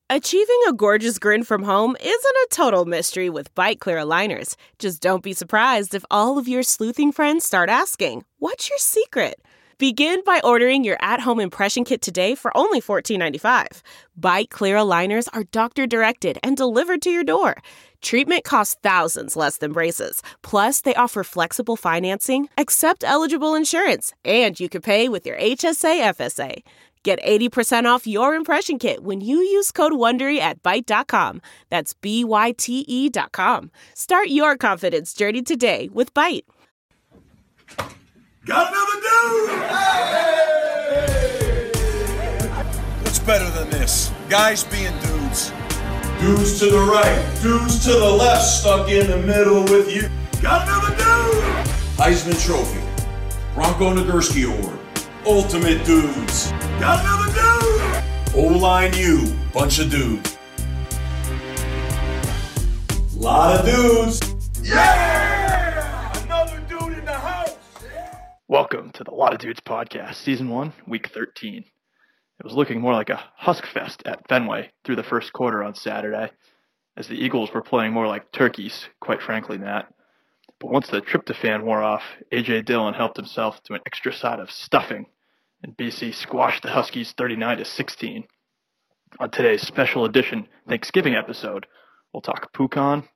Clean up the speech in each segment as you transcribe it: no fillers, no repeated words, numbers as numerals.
Achieving a gorgeous grin from home isn't a total mystery with Byte Clear aligners. Just don't be surprised if all of your sleuthing friends start asking, "What's your secret?" Begin by ordering your at-home impression kit today for only $14.95. Byte Clear aligners are doctor-directed and delivered to your door. Treatment costs thousands less than braces. Plus, they offer flexible financing, accept eligible insurance, and you can pay with your HSA FSA. Get 80% off your impression kit when you use code WONDERY at Byte.com. That's BYTE.com. Start your confidence journey today with Byte. Got another dude! Hey! What's better than this? Guys being dudes. Dudes to the right, dudes to the left, stuck in the middle with you. Got another dude! Heisman Trophy, Bronco Nagurski Award, Ultimate Dudes. Got another dude! O-Line U, bunch of dudes. Lot of dudes. Yeah! Another dude in the house. Yeah! Welcome to the Lot of Dudes podcast, season 1, week 13. It was looking more like a Husk Fest at Fenway through the first quarter on Saturday, as the Eagles were playing more like turkeys, quite frankly, Matt. But once the tryptophan wore off, A.J. Dillon helped himself to an extra side of stuffing, and BC squashed the Huskies 39-16. On today's special edition Thanksgiving episode, we'll talk PUCON,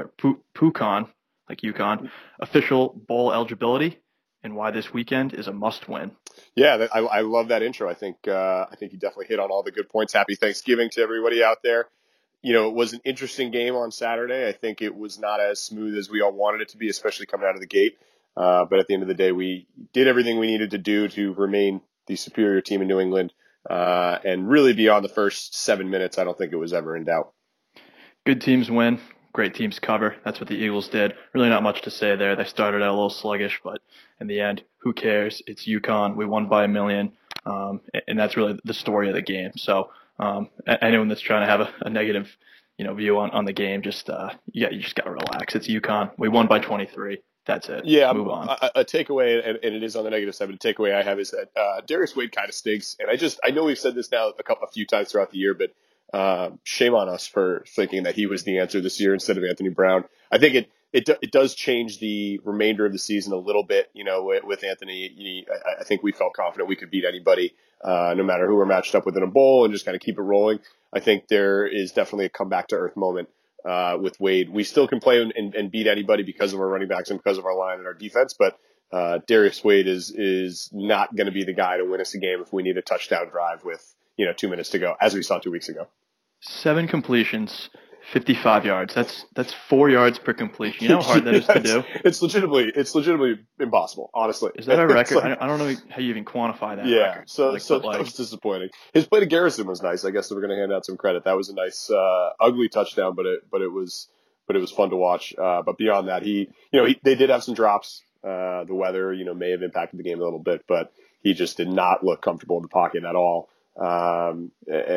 like Yukon, official bowl eligibility, and why this weekend is a must-win. Yeah, I love that intro. I think you definitely hit on all the good points. Happy Thanksgiving to everybody out there. You know, it was an interesting game on Saturday. I think it was not as smooth as we all wanted it to be, especially coming out of the gate. But at the end of the day, we did everything we needed to do to remain the superior team in New England. And really beyond the first 7 minutes, I don't think it was ever in doubt. Good teams win. Great teams cover. That's what the Eagles did. Really not much to say there. They started out a little sluggish, but in the end, who cares? It's UConn. We won by 1 million. And that's really the story of the game. So anyone that's trying to have a negative view on the game, you just got to relax. It's UConn. We won by 23. That's it. Yeah, move on. A takeaway, and it is on the negative side, but a takeaway I have is that Darius Wade kind of stinks. And I know we've said this now a few times throughout the year, but shame on us for thinking that he was the answer this year instead of Anthony Brown. I think it does change the remainder of the season a little bit. With Anthony, I think we felt confident we could beat anybody, no matter who we're matched up with in a bowl, and just kind of keep it rolling. I think there is definitely a comeback to earth moment with Wade. We still can play and beat anybody because of our running backs and because of our line and our defense, but Darius Wade is not going to be the guy to win us a game if we need a touchdown drive with 2 minutes to go, as we saw 2 weeks ago. 7 completions, 55 yards. That's 4 yards per completion. You know how hard that is to do? It's legitimately impossible, honestly. Is that a record? I don't know how you even quantify that record. So that was disappointing. His play to Garrison was nice. I guess we're going to hand out some credit. That was a nice, ugly touchdown, but it was fun to watch. But beyond that, they did have some drops. The weather, may have impacted the game a little bit, but he just did not look comfortable in the pocket at all. And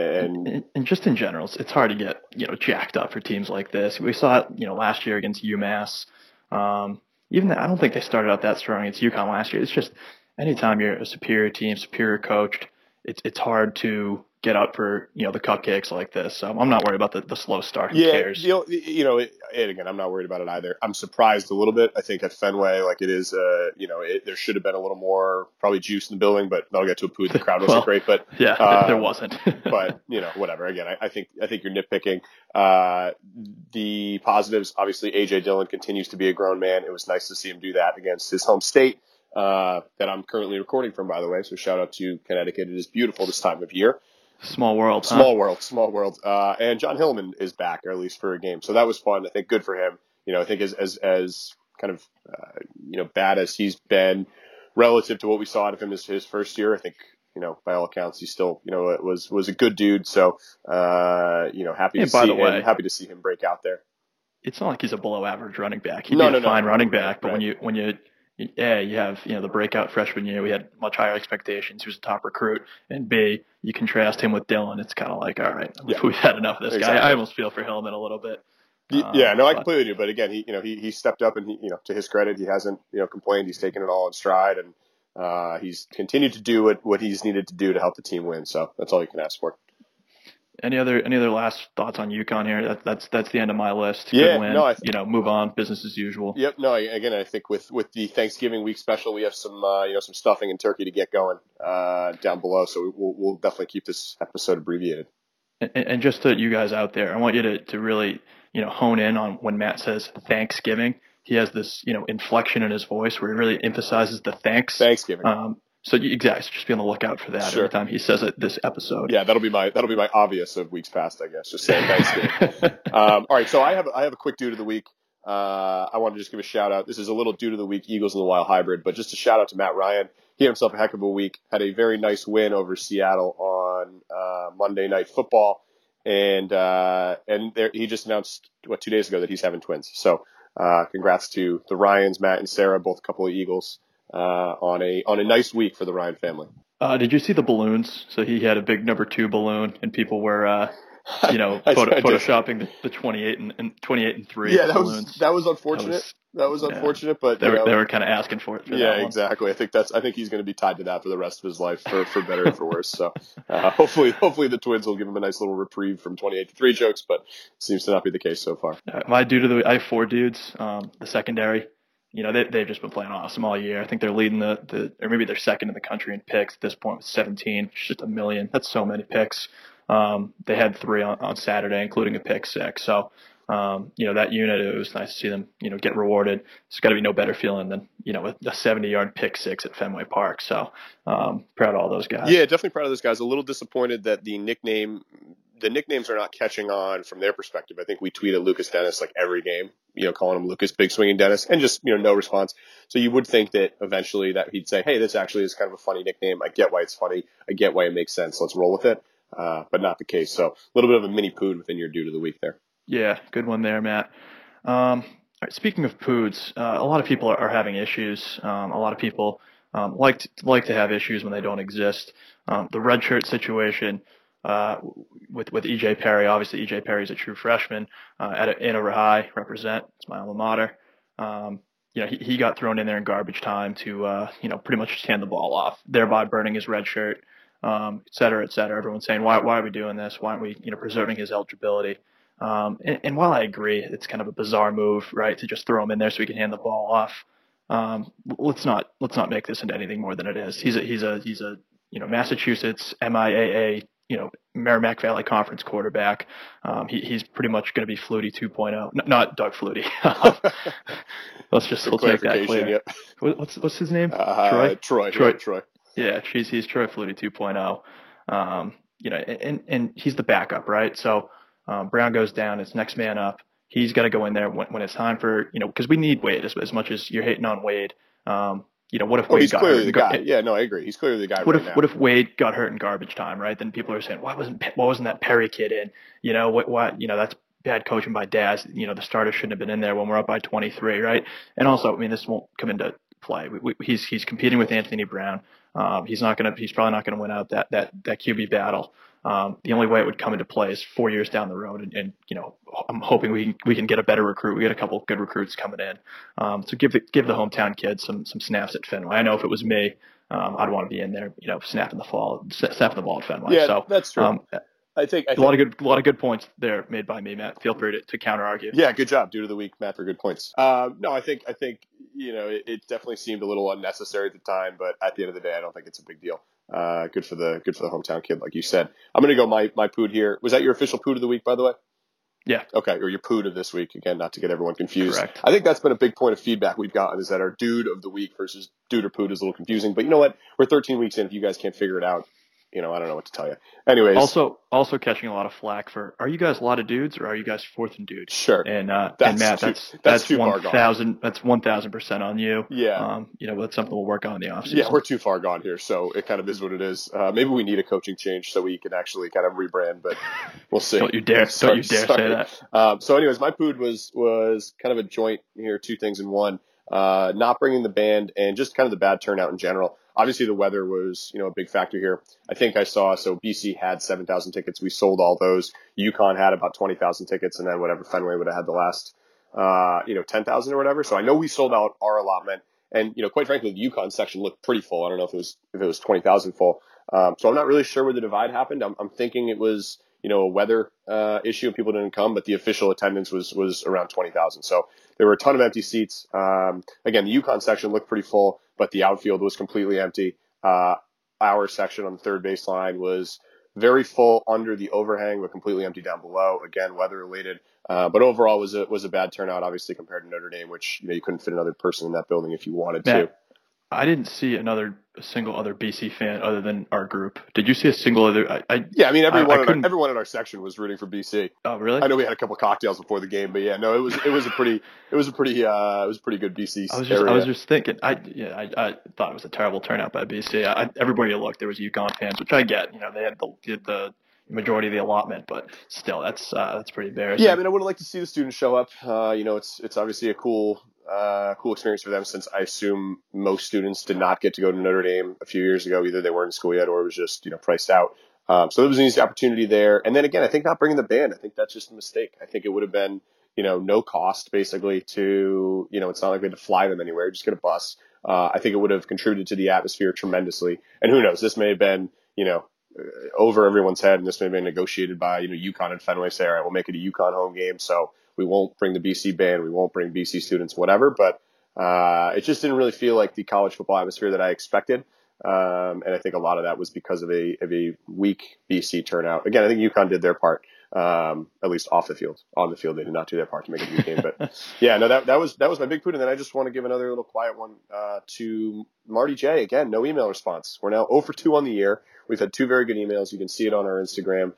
just in general, it's hard to get jacked up for teams like this. We saw it last year against UMass. I don't think they started out that strong against UConn last year. It's just anytime you're a superior team, superior coached, it's hard to get out for the cupcakes like this. So I'm not worried about the slow start. Who cares? And again, I'm not worried about it either. I'm surprised a little bit. I think at Fenway, like it is, there should have been a little more probably juice in the building, but I'll get to it. The crowd wasn't great, but there wasn't. But whatever. Again, I think you're nitpicking. The positives, obviously, A.J. Dillon continues to be a grown man. It was nice to see him do that against his home state that I'm currently recording from, by the way. So shout out to Connecticut. It is beautiful this time of year. Small world. Small world. And John Hillman is back, or at least for a game. So that was fun. I think good for him. I think as kind of, bad as he's been relative to what we saw out of him his first year, I think, by all accounts, he's still, was a good dude. So, happy to see him break out there. It's not like he's a below average running back. He'd be a fine running back, but when you have, the breakout freshman year, we had much higher expectations. He was a top recruit. And B, you contrast him with Dillon. It's kind of like, all right, we've had enough of this guy. I almost feel for Hillman a little bit. I completely do. But again, he stepped up and to his credit, he hasn't, complained. He's taken it all in stride and he's continued to do what he's needed to do to help the team win. So that's all you can ask for. Any other last thoughts on UConn here? That's the end of my list. Yeah, Good win. Move on, business as usual. Yep. No, again, I think with the Thanksgiving week special, we have some some stuffing and turkey to get going down below. So we'll definitely keep this episode abbreviated. And just to you guys out there, I want you to really hone in on when Matt says Thanksgiving. He has this inflection in his voice where he really emphasizes the Thanksgiving. So exactly, just be on the lookout for that every time he says it this episode. Yeah, that'll be my obvious of weeks past, I guess. Just saying Thanksgiving. All right, so I have a quick dude of the week. I want to just give a shout out. This is a little dude of the week, Eagles in the Wild hybrid, but just a shout out to Matt Ryan. He had himself a heck of a week. Had a very nice win over Seattle on Monday Night Football, and he just announced 2 days ago that he's having twins. So congrats to the Ryans, Matt and Sarah, both a couple of Eagles. On a nice week for the Ryan family. Did you see the balloons? So he had a big number 2 balloon, and people were, photoshopping the 28 and 3. Yeah, balloons. That was unfortunate. That was unfortunate, but they were kind of asking for it. Exactly. I think he's going to be tied to that for the rest of his life, for better or for worse. So hopefully the Twins will give him a nice little reprieve from 28-3 jokes, but seems to not be the case so far. My dude I have 4 dudes. The secondary. They've just been playing awesome all year. I think they're leading or maybe they're second in the country in picks at this point with 17. It's just a million. That's so many picks. They had 3 on Saturday, including a pick 6. So, that unit, it was nice to see them, get rewarded. It's got to be no better feeling than, a 70-yard pick 6 at Fenway Park. So, proud of all those guys. Yeah, definitely proud of those guys. A little disappointed that the nicknames are not catching on from their perspective. I think we tweeted Lucas Dennis like every game, calling him Lucas Big Swinging Dennis, and just, no response. So you would think that eventually that he'd say, hey, this actually is kind of a funny nickname. I get why it's funny. I get why it makes sense. Let's roll with it. But not the case. So a little bit of a mini pood within your dude of the week there. Yeah, good one there, Matt. All right, speaking of poods, a lot of people are having issues. A lot of people like to have issues when they don't exist. The red shirt situation, with EJ Perry. Obviously, EJ Perry is a true freshman at Andover High. Represent. It's my alma mater. He got thrown in there in garbage time to pretty much just hand the ball off, thereby burning his red shirt, et cetera, et cetera. Everyone's saying, why are we doing this? Why aren't we preserving his eligibility? And while I agree, it's kind of a bizarre move, right, to just throw him in there so he can hand the ball off. Let's not make this into anything more than it is. He's a Massachusetts MIAA Merrimack Valley Conference quarterback. He's pretty much going to be Flutie 2.0. Not Doug Flutie. We'll take that clear. Yep. What's his name? Troy. Yeah, he's Troy Flutie 2.0. And he's the backup, right? So Brown goes down. It's next man up. He's got to go in there when it's time for, because we need Wade as much as you're hating on Wade. What if Wade he's got clearly hurt? The guy. Yeah, no, I agree. He's clearly the guy. What if Wade got hurt in garbage time, right? Then people are saying, why wasn't that Perry kid in? That's bad coaching by Daz. The starter shouldn't have been in there when we're up by 23, right? And also, this won't come into play. He's competing with Anthony Brown. He's probably not gonna win out that QB battle. The only way it would come into play is 4 years down the road, and I'm hoping we can get a better recruit. We get a couple of good recruits coming in. So give the hometown kids some snaps at Fenway. I know if it was me, I'd want to be in there, snapping the ball at Fenway. Yeah, so that's true. I think a lot of good points there made by me, Matt. Feel free to counter argue. Yeah, good job, dude of the week, Matt, for good points. No, I think it definitely seemed a little unnecessary at the time, but at the end of the day, I don't think it's a big deal. Good for the hometown kid, like you said. I'm gonna go my pood here. Was that your official pood of the week, by the way? Yeah. Okay, or your pood of this week, again, not to get everyone confused. Correct. I think that's been a big point of feedback we've gotten, is that our dude of the week versus dude or pood is a little confusing. But you know what? We're 13 weeks in. If you guys can't figure it out, I don't know what to tell you. Anyways. Also catching a lot of flack for, are you guys a lot of dudes or are you guys fourth and dudes? Sure. And Matt, that's too far gone. That's 1,000% on you. Yeah. That's something we'll work on in the offseason. Yeah, we're too far gone here, so it kind of is what it is. Maybe we need a coaching change so we can actually kind of rebrand, but we'll see. Don't you dare say that. So anyways, my pood was kind of a joint here, 2 things in one. Not bringing the band and just kind of the bad turnout in general. Obviously, the weather was, a big factor here. I think I saw, so BC had 7,000 tickets. We sold all those. UConn had about 20,000 tickets, and then whatever Fenway would have had the last, 10,000 or whatever. So I know we sold out our allotment. And, quite frankly, the UConn section looked pretty full. I don't know if it was 20,000 full. So I'm not really sure where the divide happened. I'm thinking it was, a weather issue and people didn't come, but the official attendance was around 20,000. So there were a ton of empty seats. Again, the UConn section looked pretty full, but the outfield was completely empty. Our section on the third baseline was very full under the overhang, but completely empty down below. Again, weather related. But overall was a bad turnout, obviously, compared to Notre Dame, which you couldn't fit another person in that building if you wanted to. I didn't see a single other BC fan other than our group. Did you see a single other? Everyone in our section was rooting for BC. Oh, really? I know we had a couple cocktails before the game, but yeah, no, it was a pretty good BC area. I was just thinking. I thought it was a terrible turnout by BC. Everybody you looked, there was UConn fans, which I get. They had the majority of the allotment, but still, that's pretty embarrassing. Yeah, I mean, I would have liked to see the students show up. It's obviously a cool experience for them, since I assume most students did not get to go to Notre Dame a few years ago. Either they weren't in school yet or it was just, priced out. So there was an easy opportunity there. And then again, I think not bringing the band, I think that's just a mistake. I think it would have been, no cost basically to, it's not like we had to fly them anywhere, just get a bus. I think it would have contributed to the atmosphere tremendously. And who knows, this may have been, over everyone's head, and this may have been negotiated by, UConn and Fenway say, all right, we'll make it a UConn home game. So we won't bring the BC band, we won't bring BC students, whatever. But it just didn't really feel like the college football atmosphere that I expected. And I think a lot of that was because of a weak BC turnout. Again, I think UConn did their part, at least off the field. On the field, they did not do their part to make it a good game. But yeah, no, that was my big poot. And then I just want to give another little quiet one to Marty J. Again, no email response. We're now 0 for 2 on the year. We've had 2 very good emails. You can see it on our Instagram.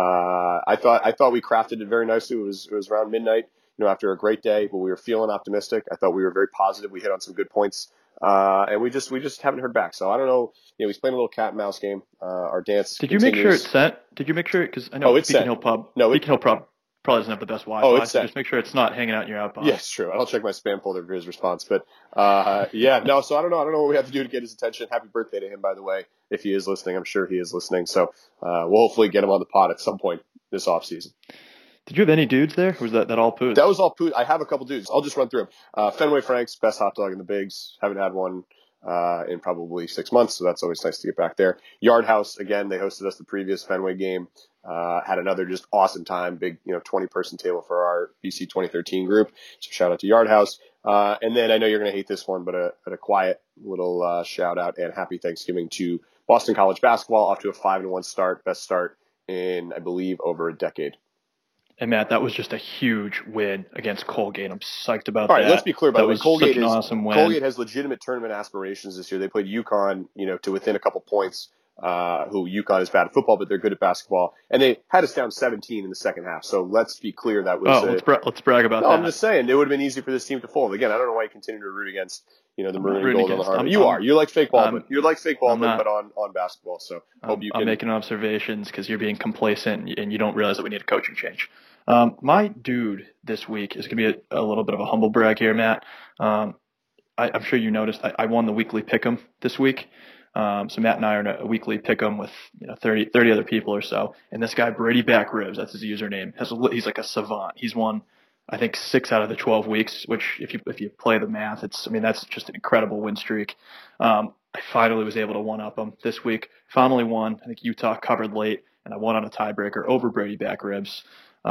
I thought we crafted it very nicely. It was around midnight, after a great day, but we were feeling optimistic. I thought we were very positive. We hit on some good points. And we just haven't heard back. So I don't know. He's playing a little cat and mouse game. Our dance. Did you make sure it's sent? Did you make sure? Because I know Beacon Hill Pub. No, Beacon Hill Pub probably doesn't have the best Wi-Fi. So just make sure it's not hanging out in your outbox. Yeah, it's true. I'll check my spam folder for his response. But yeah, no. So I don't know. I don't know what we have to do to get his attention. Happy birthday to him, by the way. If he is listening, I'm sure he is listening. So we'll hopefully get him on the pod at some point this off season. Did you have any dudes there? Or was that all Poots? That was all Poots. I have a couple dudes. I'll just run through them. Fenway Franks, best hot dog in the Bigs. Haven't had one in probably 6 months, so that's always nice to get back there. Yard House, again, they hosted us the previous Fenway game. Had another just awesome time. Big, 20-person table for our BC 2013 group. So shout out to Yard House. And then I know you're going to hate this one, but a quiet little shout out and happy Thanksgiving to Boston College basketball, off to a 5-1 start, best start in, I believe, over a decade. And Matt, that was just a huge win against Colgate. I'm psyched about that. All right, let's be clear, by the way. Colgate is awesome win. Colgate has legitimate tournament aspirations this year. They played UConn, to within a couple points. Who UConn is bad at football, but they're good at basketball, and they had us down 17 in the second half. So let's be clear, that was. Let's brag about that. I'm just saying it would have been easy for this team to fold. Again, I don't know why you continue to root against the maroon and gold on the heart. You're like fake Baldwin. You're like fake Baldwin, but on basketball. So hope you can. I'm making observations because you're being complacent and you don't realize that we need a coaching change. My dude this week is going to be a little bit of a humble brag here, Matt. I'm sure you noticed I won the weekly pick'em this week. So Matt and I are in a weekly pick'em with 30 other people or so. And this guy, Brady Back Ribs, that's his username. He's like a savant. He's won, I think, 6 out of the 12 weeks, which if you play the math, that's just an incredible win streak. I finally was able to one-up him this week. Finally won. I think Utah covered late, and I won on a tiebreaker over Brady Back Ribs.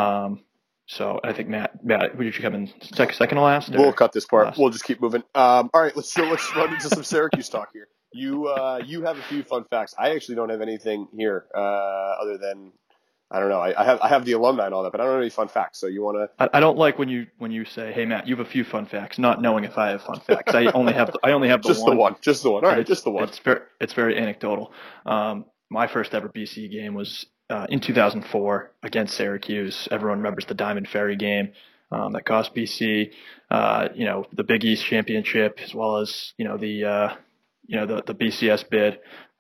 So I think Matt, would you come in second to last? We'll cut this part. Last? We'll just keep moving. All right, let's run into some Syracuse talk here. You have a few fun facts. I actually don't have anything here other than, I don't know. I have the alumni and all that, but I don't have any fun facts. So you want to? I don't like when you say, "Hey Matt, you have a few fun facts," not knowing if I have fun facts. I only have the just one. Just the one. All right, just the one. It's very anecdotal. My first ever BC game was in 2004 against Syracuse. Everyone remembers the Diamond Ferry game that cost BC, the Big East championship, as well as the BCS bid,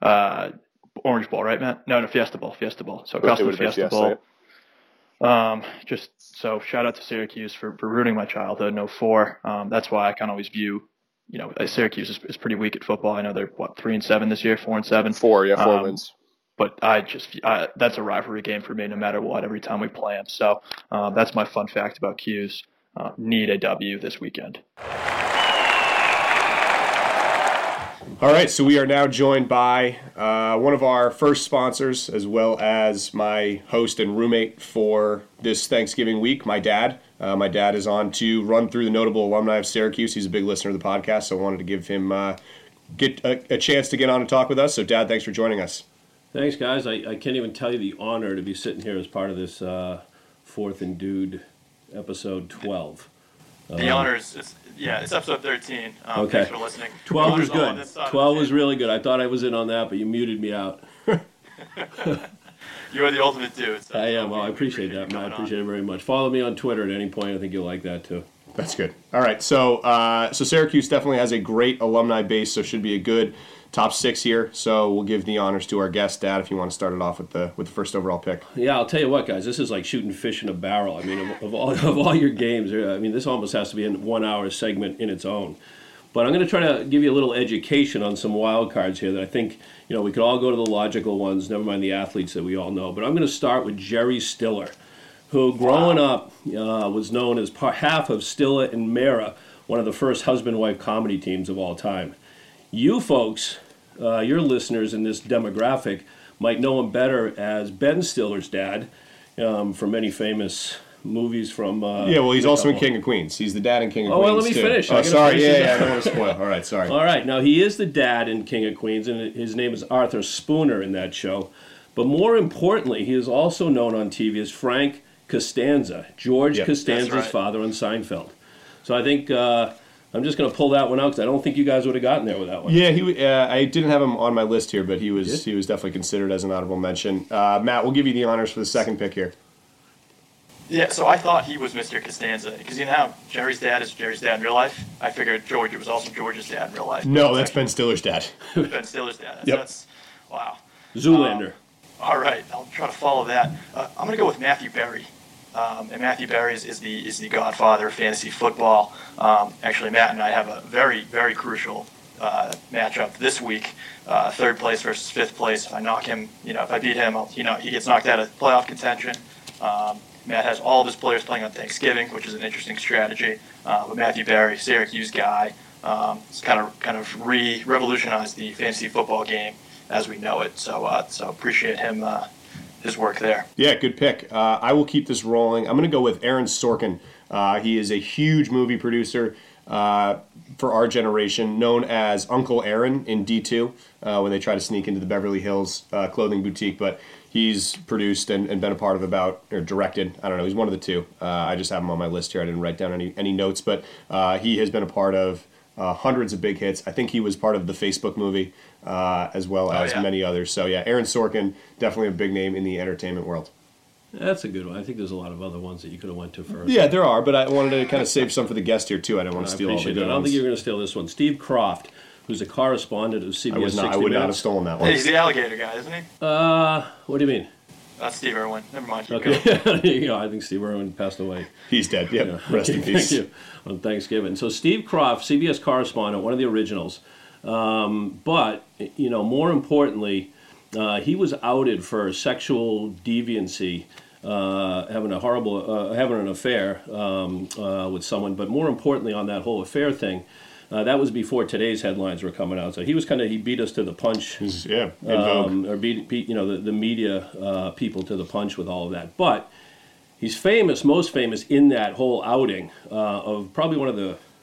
Orange Bowl, right, Matt? No, Fiesta Bowl. So it cost me Fiesta Bowl. Right? Just so shout out to Syracuse for ruining my childhood in 04. That's why I kind of always view, Syracuse is pretty weak at football. I know they're 3-7 this year, 4-7. 4 wins. But that's a rivalry game for me no matter what, every time we play them. So that's my fun fact about Q's. Need a W this weekend. All right, so we are now joined by one of our first sponsors, as well as my host and roommate for this Thanksgiving week, my dad. My dad is on to run through the notable alumni of Syracuse. He's a big listener of the podcast, so I wanted to give him get a chance to get on and talk with us. So, Dad, thanks for joining us. Thanks, guys. I can't even tell you the honor to be sitting here as part of this Fourth and Dude episode 12. The honors, it's episode 13. Okay. Thanks for listening. 12 was good. 12 was really good. I thought I was in on that, but you muted me out. You are the ultimate dude. So I am. Well, I appreciate that, man. I appreciate it very much. Follow me on Twitter at any point. I think you'll like that, too. That's good. All right, so Syracuse definitely has a great alumni base, so should be a good top 6 here. So we'll give the honors to our guest, Dad, if you want to start it off with the first overall pick. Yeah, I'll tell you what, guys. This is like shooting fish in a barrel. I mean, of all your games, I mean, this almost has to be a 1-hour segment in its own. But I'm going to try to give you a little education on some wild cards here that I think, we could all go to the logical ones, never mind the athletes that we all know. But I'm going to start with Jerry Stiller, who growing up was known as half of Stiller and Mera, one of the first husband-wife comedy teams of all time. You folks, your listeners in this demographic, might know him better as Ben Stiller's dad from many famous movies from... he's also in King of Queens. He's the dad in King of Queens, well, let me too. finish. Oh, sorry. I don't want to spoil. All right, sorry. All right, now he is the dad in King of Queens, and his name is Arthur Spooner in that show. But more importantly, he is also known on TV as Frank Costanza, George Costanza's father on Seinfeld. So I think I'm just going to pull that one out because I don't think you guys would have gotten there with that one. Yeah, I didn't have him on my list here, but he was definitely considered as an honorable mention. Matt, we'll give you the honors for the second pick here. Yeah, so I thought he was Mr. Costanza because you know how Jerry's dad is Jerry's dad in real life. I figured George was also George's dad in real life. No, that's Ben Stiller's dad. Ben Stiller's dad. That's wow. Zoolander. All right, I'll try to follow that. I'm going to go with Matthew Berry. And Matthew Berry is the godfather of fantasy football. Actually, Matt and I have a very, very crucial matchup this week. Third place versus fifth place. If I knock him, if I beat him, he gets knocked out of playoff contention. Matt has all of his players playing on Thanksgiving, which is an interesting strategy. But Matthew Berry, Syracuse guy, has kind of revolutionized the fantasy football game as we know it. So appreciate him. His work there. Yeah, good pick. I will keep this rolling. I'm going to go with Aaron Sorkin. He is a huge movie producer for our generation, known as Uncle Aaron in D2 when they try to sneak into the Beverly Hills clothing boutique. But he's produced and been a part of or directed. I don't know. He's one of the two. I just have him on my list here. I didn't write down any notes, but he has been a part of hundreds of big hits. I think he was part of the Facebook movie as well as many others. So, yeah, Aaron Sorkin, definitely a big name in the entertainment world. That's a good one. I think there's a lot of other ones that you could have went to first. Yeah, there are, but I wanted to kind of save some for the guest here, too. I didn't want to steal all the good ones. I don't think you're going to steal this one. Steve Croft, who's a correspondent of CBS 60 I would not have stolen that one. Hey, he's the alligator guy, isn't he? What do you mean? That's Steve Irwin. Never mind. Okay. I think Steve Irwin passed away. He's dead. Yep. Yeah. Rest in peace. Thank you. On Thanksgiving. So Steve Croft, CBS correspondent, one of the originals. But, more importantly, he was outed for sexual deviancy, having an affair with someone. But more importantly, on that whole affair thing, that was before today's headlines were coming out. So he beat us to the punch. In vogue. Or beat the media people to the punch with all of that. But he's most famous in that whole outing of probably one of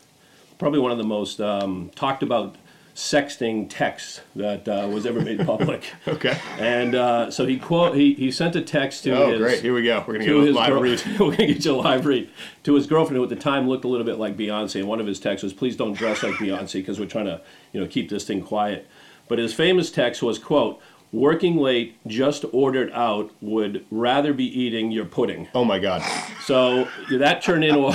the most talked about sexting text that was ever made public. Okay. And so he sent a text to his... Oh, great. Here we go. We're going to get a live read. We're going to get you a live read. To his girlfriend, who at the time looked a little bit like Beyonce. And one of his texts was, please don't dress like Beyonce because we're trying to keep this thing quiet. But his famous text was, quote, working late, just ordered out, would rather be eating your pudding. Oh, my God. So that turned into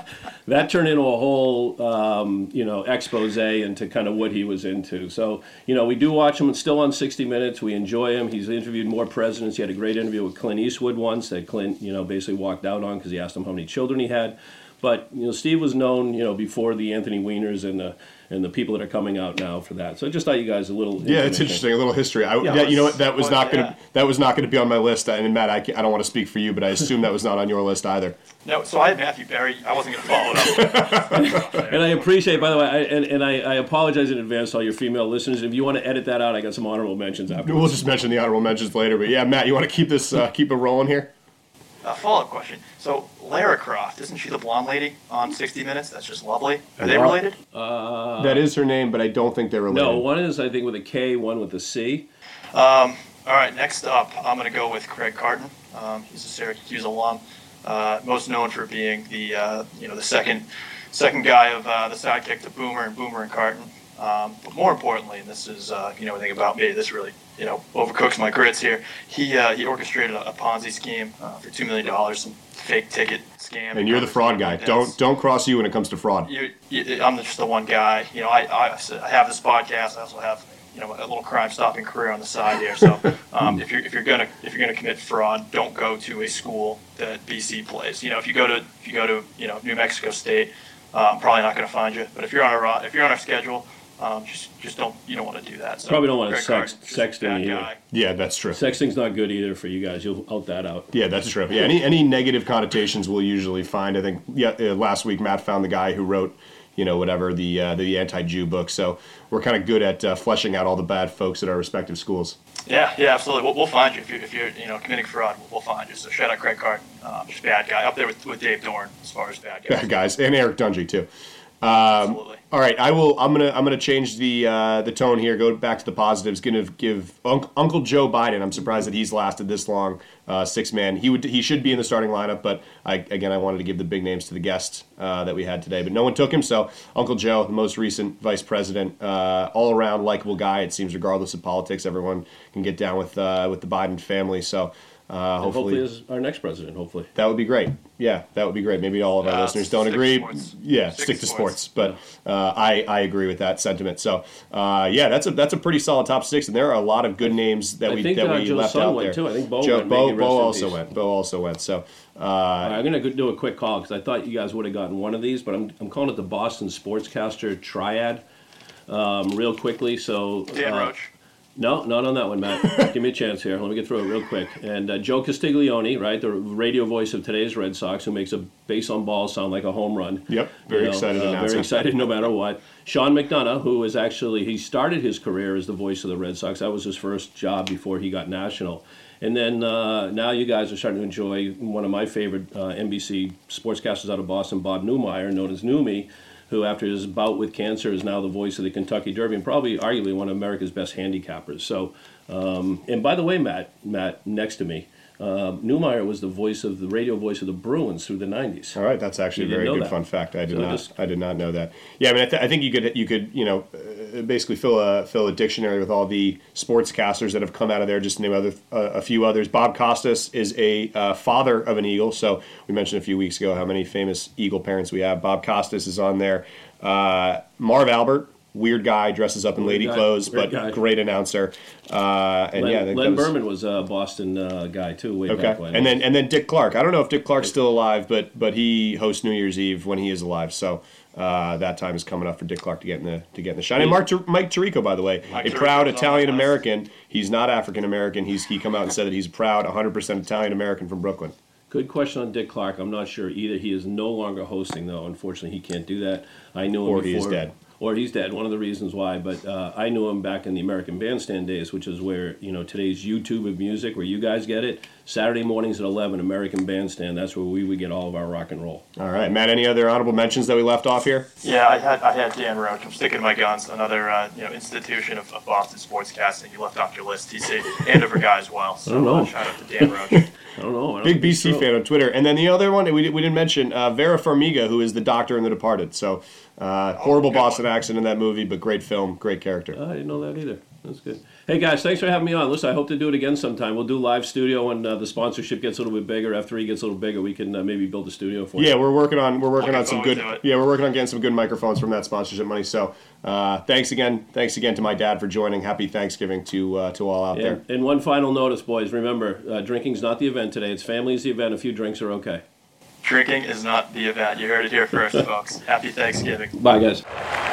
a whole, expose into kind of what he was into. So, we do watch him still on 60 Minutes. We enjoy him. He's interviewed more presidents. He had a great interview with Clint Eastwood once that Clint, basically walked out on because he asked him how many children he had. But Steve was known before the Anthony Wieners and the people that are coming out now for that. So I just thought you guys a little. Yeah, it's interesting. A little history. You know what? That was not going to be on my list. And Matt, I don't want to speak for you, but I assume that was not on your list either. No, so I had Matthew Berry. I wasn't going to follow it up. And I appreciate, by the way, I apologize in advance to all your female listeners. If you want to edit that out, I got some honorable mentions afterwards. We'll just mention the honorable mentions later. But yeah, Matt, you want to keep this keep it rolling here? Follow-up question. So Lara Croft, isn't she the blonde lady on 60 Minutes? That's just lovely. Are they related? That is her name, but I don't think they're related. No, one is I think with a K, one with a C. All right, next up, I'm going to go with Craig Carton. He's a Syracuse alum, most known for being the second guy of the sidekick to Boomer and Carton. But more importantly, and this is anything about me, this really overcooks my grits here. He orchestrated a Ponzi scheme for $2 million, some fake ticket scam. And you're the fraud guy. Don't cross you when it comes to fraud. I'm just the one guy. I have this podcast. I also have a little crime-stopping career on the side here. So if you're gonna commit fraud, don't go to a school that BC plays. If you go to New Mexico State, I'm probably not going to find you. But if you're on our schedule, just don't want to do that. So probably don't want to sexting either. Yeah, that's true. Sexting's not good either for you guys. You'll out that out. Yeah, that's true. Yeah, any negative connotations we'll usually find. I think last week Matt found the guy who wrote the anti-Jew book. So we're kind of good at fleshing out all the bad folks at our respective schools. Yeah, absolutely. We'll find you if you're committing fraud. We'll find you. So shout out Craig Carton, just bad guy, up there with Dave Dorn as far as bad guys. Bad guys, and Eric Dungy too. Absolutely. All right, I'm gonna change the tone here. Go back to the positives. Gonna give Uncle Joe Biden. I'm surprised that he's lasted this long. 6-man. He should be in the starting lineup, but I wanted to give the big names to the guests that we had today, but no one took him. So Uncle Joe, the most recent vice president, all around likable guy. It seems regardless of politics, everyone can get down with the Biden family. So. Hopefully is our next president, hopefully. That would be great. Yeah, that would be great. Maybe all of our listeners don't agree. Yeah, stick to sports. But I agree with that sentiment. So, that's a pretty solid top 6, and there are a lot of good names that we left out there. Too. I think Bo also went. Bo also went. So I'm going to do a quick call because I thought you guys would have gotten one of these, but I'm calling it the Boston Sportscaster Triad real quickly. So Dan Roach. No, not on that one, Matt. Give me a chance here. Let me get through it real quick. And Joe Castiglione, right, the radio voice of today's Red Sox, who makes a base on ball sound like a home run. Yep, very excited. Very excited no matter what. Sean McDonough, who is he started his career as the voice of the Red Sox. That was his first job before he got national. And then now you guys are starting to enjoy one of my favorite NBC sportscasters out of Boston, Bob Newmeyer, known as Newmy, who after his bout with cancer is now the voice of the Kentucky Derby and probably arguably one of America's best handicappers. So, and by the way, Matt, next to me, Newmeyer was the radio voice of the Bruins through the 90s. All right, that's actually a very good fun fact. I did not know that. Yeah, I mean, I think you could basically fill a dictionary with all the sportscasters that have come out of there. Just to name a few others. Bob Costas is a father of an Eagle. So we mentioned a few weeks ago how many famous Eagle parents we have. Bob Costas is on there. Marv Albert. Weird guy, dresses up in lady clothes, but great announcer. Len Berman was a Boston guy too, way back when. And then Dick Clark. I don't know if Dick Clark's still alive, but he hosts New Year's Eve when he is alive. So that time is coming up for Dick Clark to get in the shine. And Mike Tirico, by the way, a proud Italian American. He's not African American. He come out and said that he's proud 100% Italian American from Brooklyn. Good question on Dick Clark. I'm not sure either. He is no longer hosting, though. Unfortunately, he can't do that. I knew him before. He is dead. Or he's dead, one of the reasons why. But I knew him back in the American Bandstand days, which is where, today's YouTube of music, where you guys get it. Saturday mornings at 11, American Bandstand. That's where we would get all of our rock and roll. All right. Matt, any other honorable mentions that we left off here? Yeah, I had Dan Roach. I'm sticking to my guns. Another institution of Boston sportscasting. You left off your list, TC. Andover guy as well. So I don't know. Shout out to Dan Roach. I don't know. Big BC fan on Twitter. And then the other one we didn't mention, Vera Farmiga, who is the doctor in The Departed. So horrible Boston accent in that movie, but great film, great character. I didn't know that either. That's good. Hey guys, thanks for having me on. Listen, I hope to do it again sometime. We'll do live studio when the sponsorship gets a little bit bigger. After he gets a little bigger, we can maybe build a studio for you. Yeah, we're working on some good. Yeah, we're working on getting some good microphones from that sponsorship money. So thanks again to my dad for joining. Happy Thanksgiving to all out there. And one final notice, boys. Remember, drinking's not the event today. It's family's the event. A few drinks are okay. Drinking is not the event. You heard it here first, folks. Happy Thanksgiving. Bye, guys.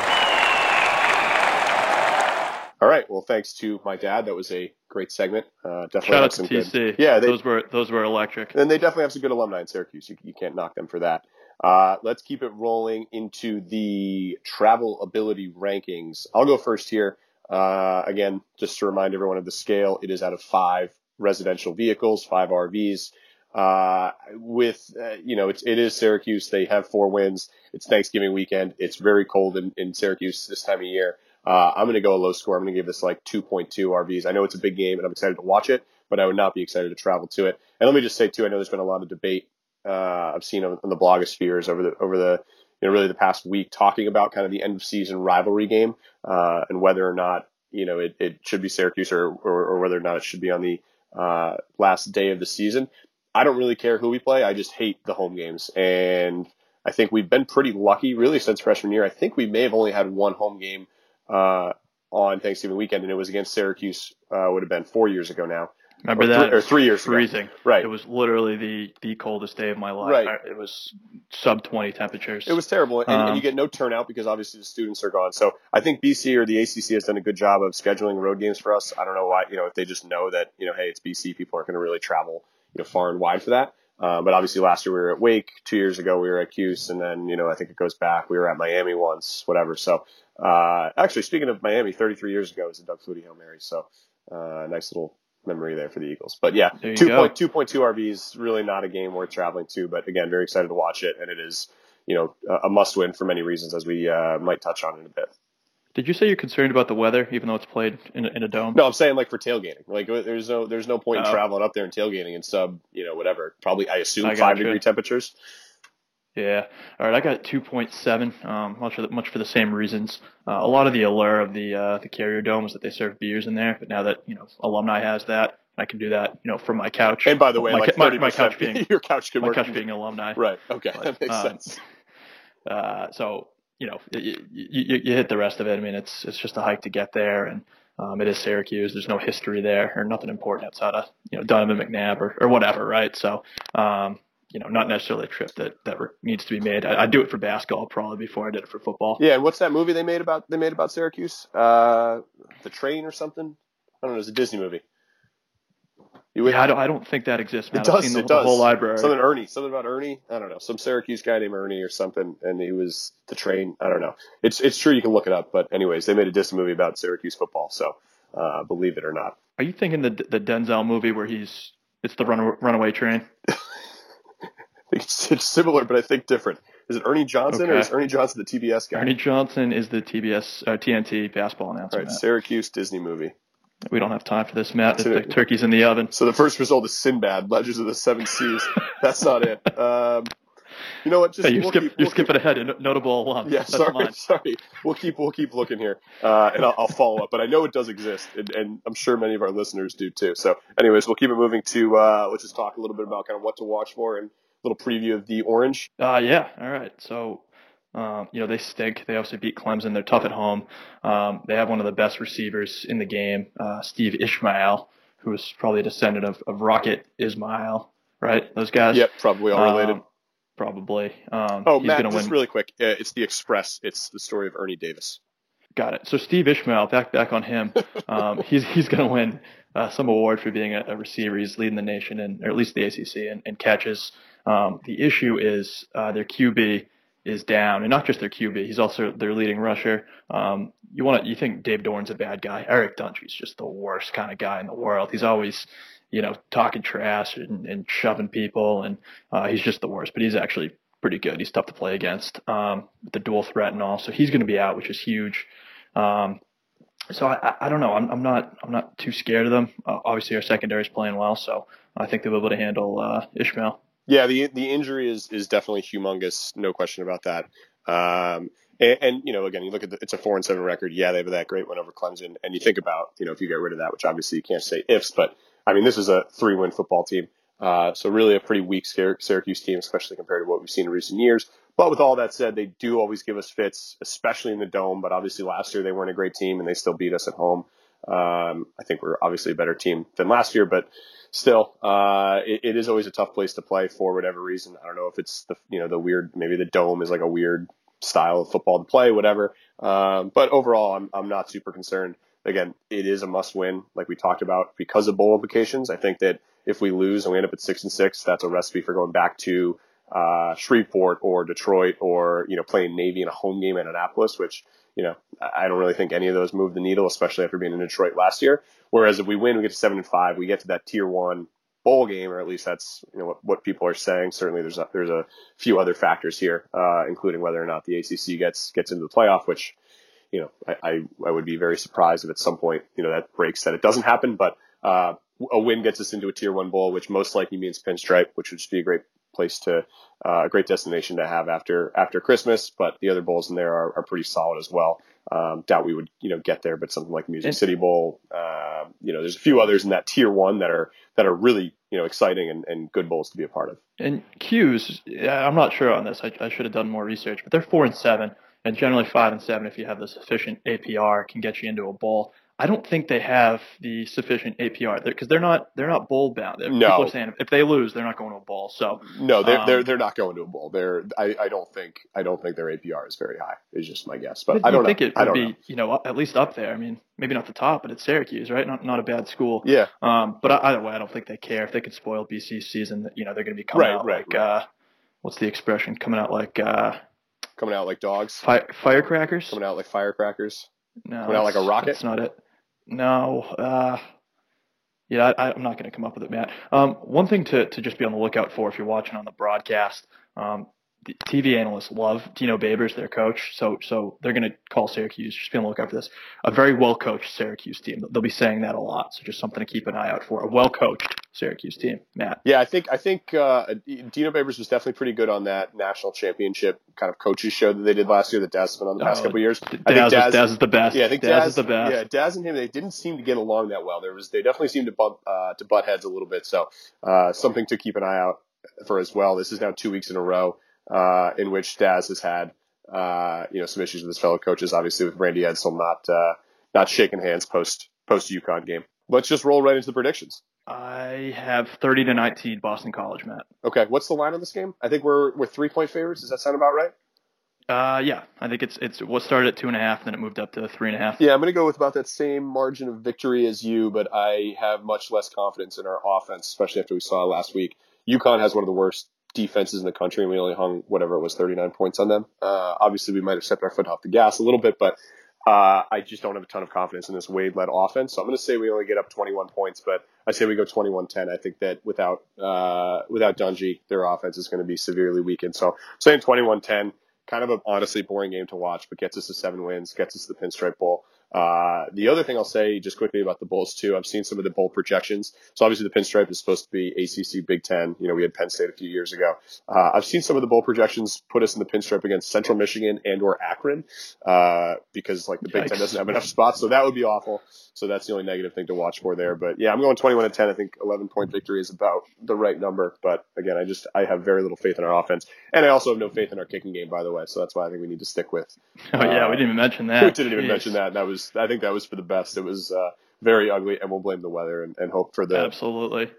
All right. Well, thanks to my dad. That was a great segment. Definitely Shout out some to TC. good. Yeah, those were electric. And they definitely have some good alumni in Syracuse. You can't knock them for that. Let's keep it rolling into the travel ability rankings. I'll go first here. Again, just to remind everyone of the scale, it is out of 5 residential vehicles, 5 RVs. It is Syracuse. They have 4 wins. It's Thanksgiving weekend. It's very cold in Syracuse this time of year. I'm going to go a low score. I'm going to give this like 2.2 RVs. I know it's a big game and I'm excited to watch it, but I would not be excited to travel to it. And let me just say too, I know there's been a lot of debate I've seen on the blogospheres over the really the past week talking about kind of the end of season rivalry game and whether or not it should be Syracuse or whether or not it should be on the last day of the season. I don't really care who we play. I just hate the home games, and I think we've been pretty lucky really since freshman year. I think we may have only had 1 home game on Thanksgiving weekend, and it was against Syracuse. Would have been 4 years ago now. Remember that? Or 3 years freezing. Ago. Right. It was literally the coldest day of my life. Right. It was sub 20 temperatures. It was terrible, and you get no turnout because obviously the students are gone. So I think BC or the ACC has done a good job of scheduling road games for us. I don't know why, if they just know that, hey, it's BC, people aren't going to really travel, far and wide for that. But obviously last year we were at Wake, 2 years ago we were at Cuse, and then, I think it goes back. We were at Miami once, whatever. So, actually, speaking of Miami, 33 years ago was a Doug Flutie Hail Mary. So, nice little memory there for the Eagles. But yeah, 2.2 RVs, really not a game worth traveling to. But again, very excited to watch it. And it is, a must win for many reasons, as we might touch on in a bit. Did you say you're concerned about the weather, even though it's played in a dome? No, I'm saying like for tailgating. Like there's no point in traveling up there and tailgating in sub, whatever. Probably, I assume 5-degree temperatures. Yeah. All right. I got 2.7. Much for the same reasons. A lot of the allure of the Carrier Dome is that they serve beers in there. But now that alumni has that, I can do that from my couch. And by the way, my couch being your couch can my work. couch being alumni. Right. Okay. That makes sense. So. You hit the rest of it. I mean, it's just a hike to get there, and it is Syracuse. There's no history there or nothing important outside of Donovan McNabb or whatever, right? So, not necessarily a trip that needs to be made. I do it for basketball probably before I did it for football. Yeah, and what's that movie they made about Syracuse? The Train or something? I don't know. It's a Disney movie. I don't think that exists, man. I've seen the whole library. Something about Ernie. I don't know. Some Syracuse guy named Ernie or something, and he was the Train. I don't know. It's true. You can look it up. But anyways, they made a Disney movie about Syracuse football. So believe it or not. Are you thinking the Denzel movie where it's the runaway train? I think it's similar, but I think different. Is it Ernie Johnson or is Ernie Johnson the TBS guy? Ernie Johnson is the TNT basketball announcer. All right, Syracuse Disney movie. We don't have time for this, Matt. The turkey's in the oven. So the first result is Sinbad, Legends of the Seven Seas. That's not it. You know what? You're skipping ahead. Notable alum. Yeah, sorry. We'll keep looking here, and I'll follow up. But I know it does exist, and I'm sure many of our listeners do too. So, anyways, we'll keep it moving to let's just talk a little bit about kind of what to watch for and a little preview of the Orange. Yeah. All right. So. They stink. They obviously beat Clemson. They're tough at home. They have one of the best receivers in the game, Steve Ishmael, who is probably a descendant of Rocket Ismail, right? Those guys? Yep, probably all related. Probably. Matt, just really quick. It's the Express. It's the story of Ernie Davis. Got it. So Steve Ishmael, back on him. He's going to win some award for being a receiver. He's leading the nation, or at least the ACC, in catches. The issue is their QB is down, and not just their QB. He's also their leading rusher. You think Dave Dorn's a bad guy? Eric Dungey's just the worst kind of guy in the world. He's always, talking trash and shoving people, and he's just the worst. But he's actually pretty good. He's tough to play against with the dual threat and all. So he's going to be out, which is huge. So I don't know. I'm not too scared of them. Obviously, our secondary is playing well, so I think they'll be able to handle Ishmael. Yeah, the injury is definitely humongous, no question about that. And again, you look at it's a 4-7 record. Yeah, they have that great win over Clemson, and you think about if you get rid of that, which obviously you can't say ifs, but I mean this is a 3-win football team, so really a pretty weak Syracuse team, especially compared to what we've seen in recent years. But with all that said, they do always give us fits, especially in the Dome. But obviously last year they weren't a great team and they still beat us at home. I think we're obviously a better team than last year, but still, it is always a tough place to play for whatever reason. I don't know if it's the weird, maybe the dome is like a weird style of football to play, whatever. But overall, I'm not super concerned. Again, it is a must win, like we talked about, because of bowl implications. I think that if we lose and we end up at 6-6, that's a recipe for going back to Shreveport or Detroit or, playing Navy in a home game at Annapolis, which, I don't really think any of those move the needle, especially after being in Detroit last year. Whereas if we win, we get to 7-5, we get to that tier 1 bowl game, or at least that's, what people are saying. Certainly there's a few other factors here, including whether or not the ACC gets into the playoff, which, I would be very surprised if at some point, that breaks, that it doesn't happen. But a win gets us into a tier 1 bowl, which most likely means Pinstripe, which would just be a great place to a great destination to have after Christmas. But the other bowls in there are pretty solid as well. Doubt we would get there, but something like Music City Bowl, there's a few others in that tier 1 that are really exciting and good bowls to be a part of. And Q's, I'm not sure on this. I should have done more research, but they're 4-7, and generally 5-7 if you have the sufficient APR can get you into a bowl. I don't think they have the sufficient APR because they're not bowl bound. No. People are saying if they lose, they're not going to a bowl. So no, they're not going to a bowl. I don't think their APR is very high. Is just my guess, but I don't think know. it would be at least up there. I mean, maybe not the top, but it's Syracuse, right? Not a bad school. Yeah. But either way, I don't think they care if they could spoil BC's season. They're going to be coming out like what's the expression? Coming out like dogs. Firecrackers. Coming out like firecrackers. No, coming out like a rocket. That's not it. No, I'm not going to come up with it, Matt. One thing to just be on the lookout for if you're watching on the broadcast, the TV analysts love Dino Babers, their coach, so they're going to call Syracuse. Just be on the lookout for this. A very well-coached Syracuse team. They'll be saying that a lot, so just something to keep an eye out for. A well-coached Syracuse team, Matt. Yeah, I think Dino Babers was definitely pretty good on that national championship kind of coaches show that they did last year that Daz has been on the past couple of years. Daz is the best. Yeah, I think Daz is the best. Yeah, Daz and him, they didn't seem to get along that well. They definitely seemed to butt heads a little bit. So something to keep an eye out for as well. This is now 2 weeks in a row in which Daz has had some issues with his fellow coaches. Obviously, with Randy Edsall not shaking hands post UConn game. Let's just roll right into the predictions. I have 30-19 Boston College, Matt. Okay, what's the line on this game? I think we're 3-point favorites. Does that sound about right? Yeah, I think it was started at 2.5, then it moved up to 3.5. Yeah, I'm going to go with about that same margin of victory as you, but I have much less confidence in our offense, especially after we saw last week. UConn has one of the worst defenses in the country, and we only hung 39 points on them. Obviously, we might have stepped our foot off the gas a little bit, but I just don't have a ton of confidence in this Wade-led offense. So I'm going to say we only get up 21 points, but I say we go 21-10. I think that without Dungy, their offense is going to be severely weakened. So I'm saying 21-10. Kind of an honestly boring game to watch, but gets us to 7 wins, gets us to the Pinstripe Bowl. The other thing I'll say just quickly about the bowls too, I've seen some of the bowl projections. So obviously the Pinstripe is supposed to be ACC Big Ten. We had Penn State a few years ago. I've seen some of the bowl projections put us in the Pinstripe against Central Michigan and or Akron, because the Big Ten doesn't have enough spots. So that would be awful. So that's the only negative thing to watch for there. But yeah, I'm going 21-10. I think 11-point victory is about the right number. But again, I have very little faith in our offense. And I also have no faith in our kicking game, by the way. So that's why I think we need to stick with. Oh yeah, we didn't even mention that. We didn't even mention that. I think that was for the best. It was very ugly, and we'll blame the weather and hope for the. Absolutely.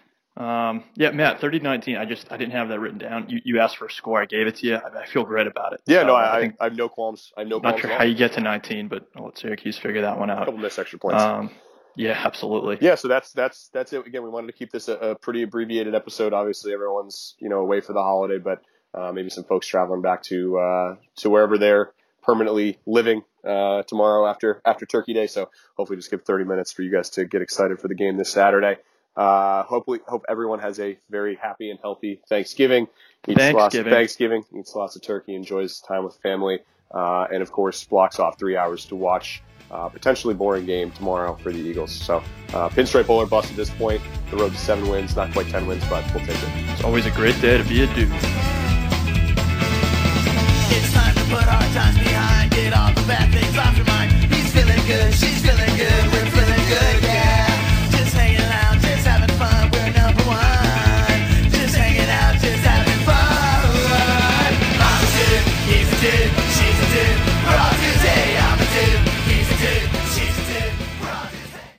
Yeah, Matt, 30-19. I didn't have that written down. You asked for a score. I gave it to you. I feel great about it. Yeah, no, I have no qualms. Not sure how you get to 19, but I'll let Syracuse figure that one out. A couple missed extra points. Yeah, absolutely. Yeah, so that's it. Again, we wanted to keep this a pretty abbreviated episode. Obviously, everyone's away for the holiday, but maybe some folks traveling back to wherever they're permanently living tomorrow after Turkey Day. So hopefully just give 30 minutes for you guys to get excited for the game this Saturday. Hope everyone has a very happy and healthy Thanksgiving. Eats lots of turkey, enjoys time with family, and of course blocks off 3 hours to watch potentially boring game tomorrow for the Eagles. So Pinstripe Bowl or bust at this point. The road to 7 wins, not quite 10 wins, but we'll take it. It's always a great day to be a dude. It's time to put our times behind.